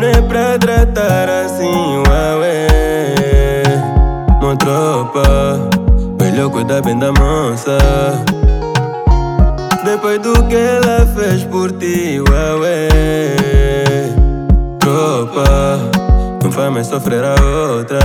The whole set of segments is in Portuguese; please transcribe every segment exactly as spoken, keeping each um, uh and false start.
é pra tratar assim, ué. Mó tropa, melhor cuidar bem da moça. Depois do que ela fez por ti, ué. Tropa, não faz mais sofrer a outra.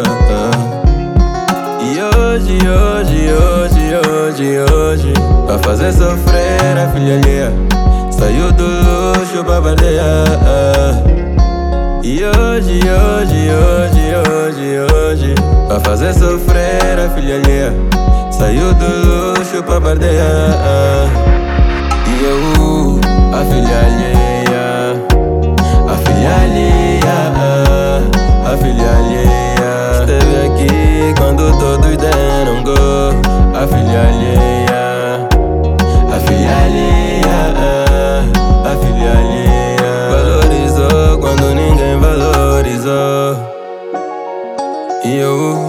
E hoje, hoje, hoje, hoje, hoje, pra fazer sofrer a filha alheia, saiu do luxo pra bardear. E hoje, hoje, hoje, hoje, hoje, pra fazer sofrer a filha alheia, saiu do luxo pra bardear. E eu, a filha alheia, a filha alheia, a filha alheia, esteve aqui quando todos deram gol. A filha alheia, a filha alheia, a filha alheia, valorizou quando ninguém valorizou. E eu,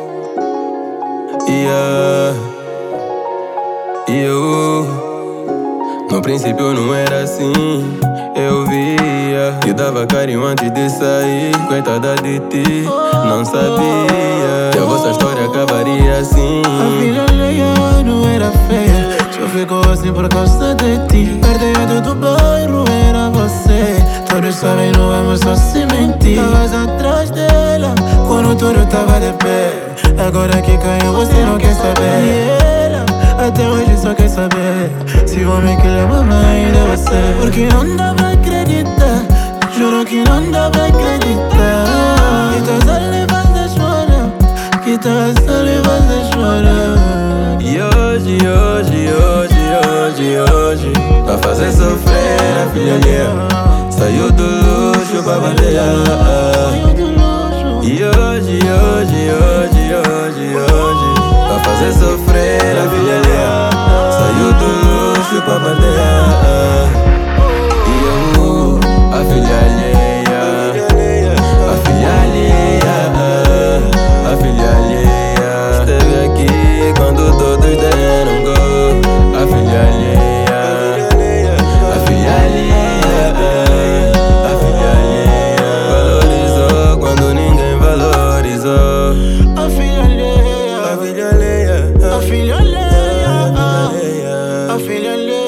e eu, e eu, no princípio não era assim. Eu via que dava carinho antes de sair. Coitada de ti, não sabia que a vossa história acabaria assim. A filha alheia não era feia, só ficou assim por causa de ti. Perto do bairro era você, todos sabem, não vamos só se mentir. Tavas atrás dela quando tudo tava de pé. Agora que caiu você não quer saber. E ela até hoje só quer saber se o homem que lhe amava ainda é você. Porque não dá pra acreditar, juro que não dá pra acreditar que estás ali fazer chorar, que estás ali fazer chorar. E hoje, hoje, hoje, hoje, hoje, pra fazer sofrer a filha alheia, saiu do luxo pra bardear. E hoje, hoje, hoje, hoje, hoje, pra fazer sofrer a filha alheia, saiu do luxo pra bardear. E eu, a filha alheia, a filha alheia, a filha alheia, esteve aqui quando todos deram gol. A filha alheia, a filha alheia, a filha alheia, valorizou quando ninguém valorizou. A filha alheia, A filha alheia, a filha alheia, a filha alheia.